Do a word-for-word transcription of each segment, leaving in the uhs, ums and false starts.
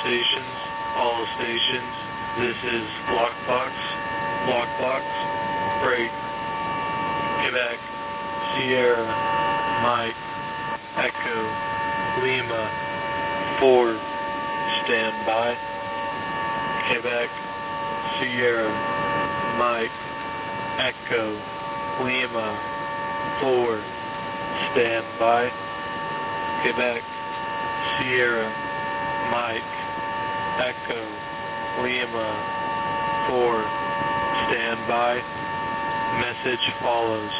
stations, all stations, this is Lockbox, Lockbox, break, Quebec, Sierra, Mike, Echo, Lima, four, stand by, Quebec, Sierra, Mike, Echo, Lima, four, stand by, Quebec, Sierra, Mike, Echo, Lima, four, stand by, message follows,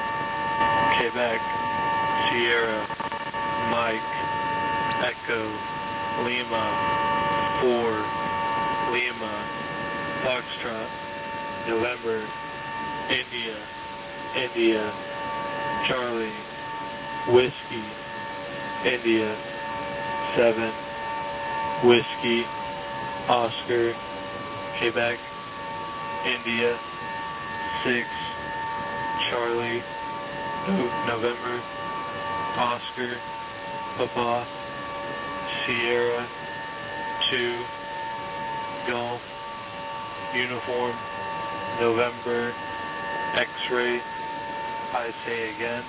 Quebec, Sierra, Mike, Echo, Lima, four, Lima, Foxtrot, November, India, India, Charlie, Whiskey, India, seven, Whiskey, Oscar, Quebec, India, six, Charlie, November, Oscar, Papa, Sierra, two, Golf, Uniform, November, X-ray, I say again,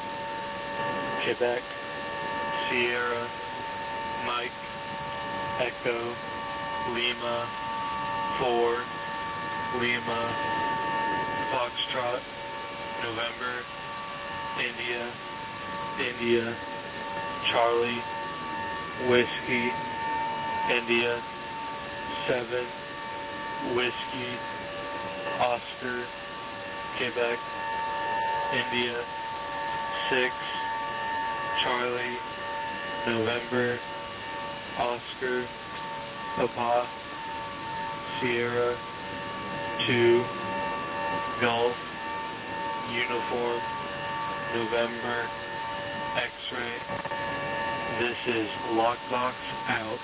Quebec, Sierra, Mike, Echo, Lima, four, Lima, Foxtrot, November, India, India, Charlie, Whiskey, India, seven, Whiskey, Oscar, Quebec, India, six, Charlie, November, Oscar, Papa, Sierra, two, Golf, Uniform, November, X-ray. This is Lockbox out.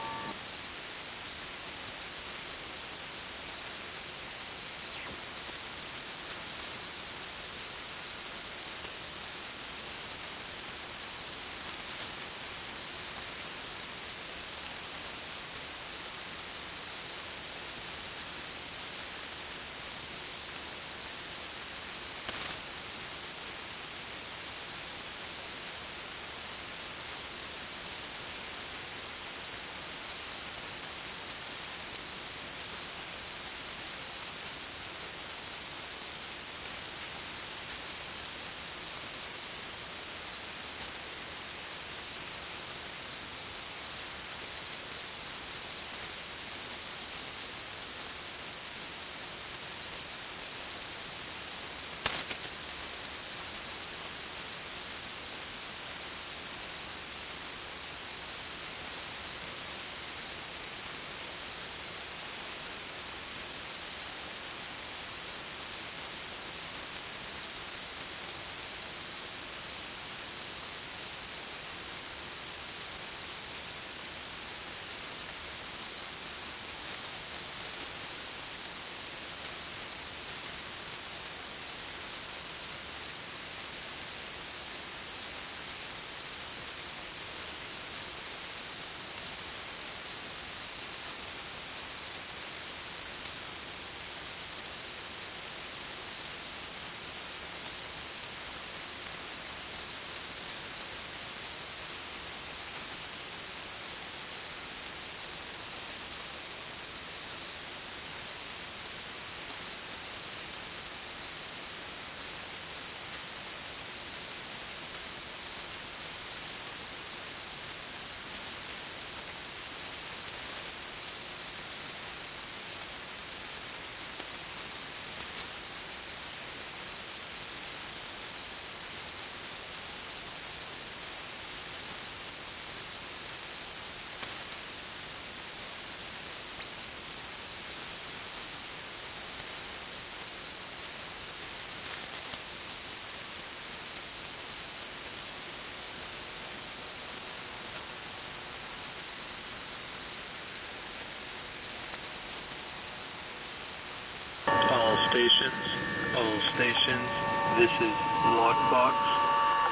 Stations, all stations, this is Lockbox,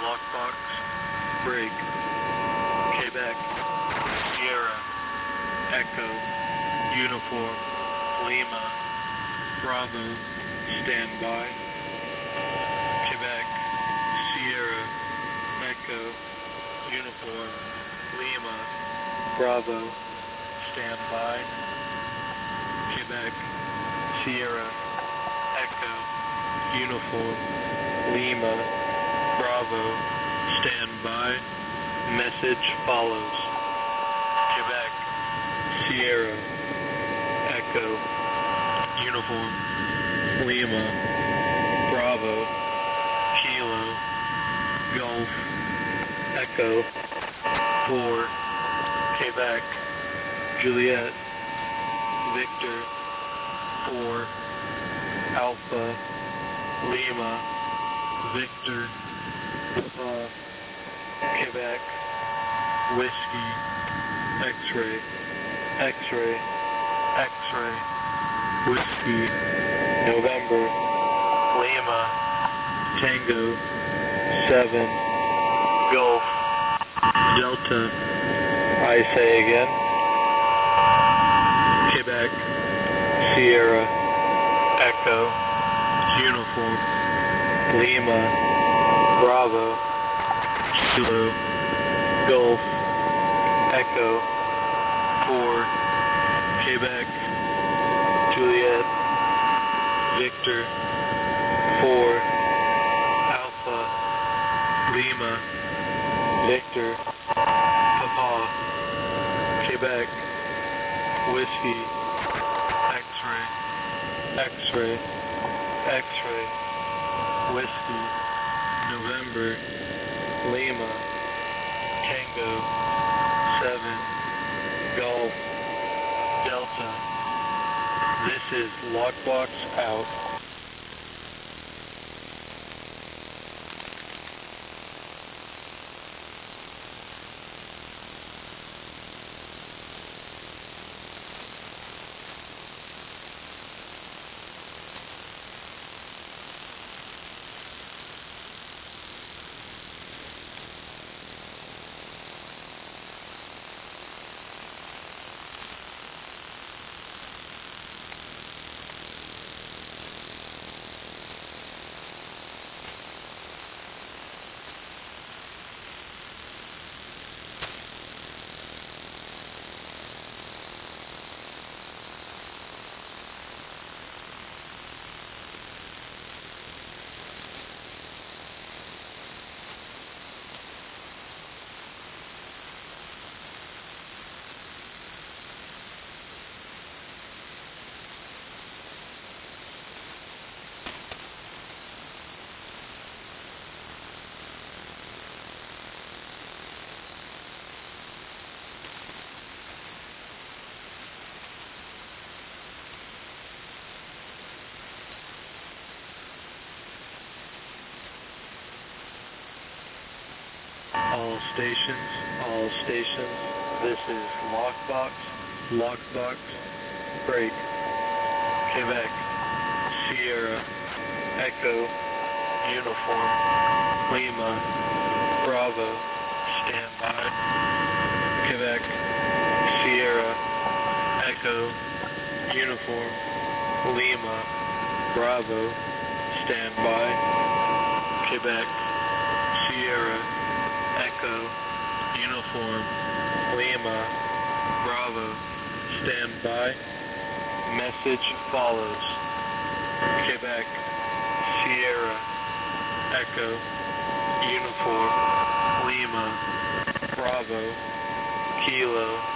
Lockbox, break, Quebec, Sierra, Echo, Uniform, Lima, Bravo, stand by. Quebec, Sierra, Echo, Uniform, Lima, Bravo, stand by. Quebec, Sierra, Echo, Uniform, Lima, Bravo, stand by. Message follows. Quebec, Sierra, Echo, Uniform, Lima, Bravo, Kilo, Golf, Echo, four, Quebec, Juliet, Victor, four, Alpha, Lima, Victor, Papa, Quebec, Whiskey, X-ray, X-ray, X-ray, Whiskey, November, Lima, Tango, seven, Golf, Delta, I say again, Quebec, Sierra, Echo, Uniform, Lima, Bravo, Kilo, Golf, Echo, four, Quebec, Juliet, Victor, four, Alpha, Lima, Victor, Papa, Quebec, Whiskey, X-ray, X-ray, X-ray, Whiskey, November, Lima, Tango, seven, Golf, Delta. This is Lockbox out. All stations, all stations, this is Lockbox, Lockbox, break, Quebec, Sierra, Echo, Uniform, Lima, Bravo, stand by, Quebec, Sierra, Echo, Uniform, Lima, Bravo, stand by, Quebec, Sierra, Echo, Uniform, Lima, Bravo, stand by. Message follows. Quebec, Sierra, Echo, Uniform, Lima, Bravo, Kilo,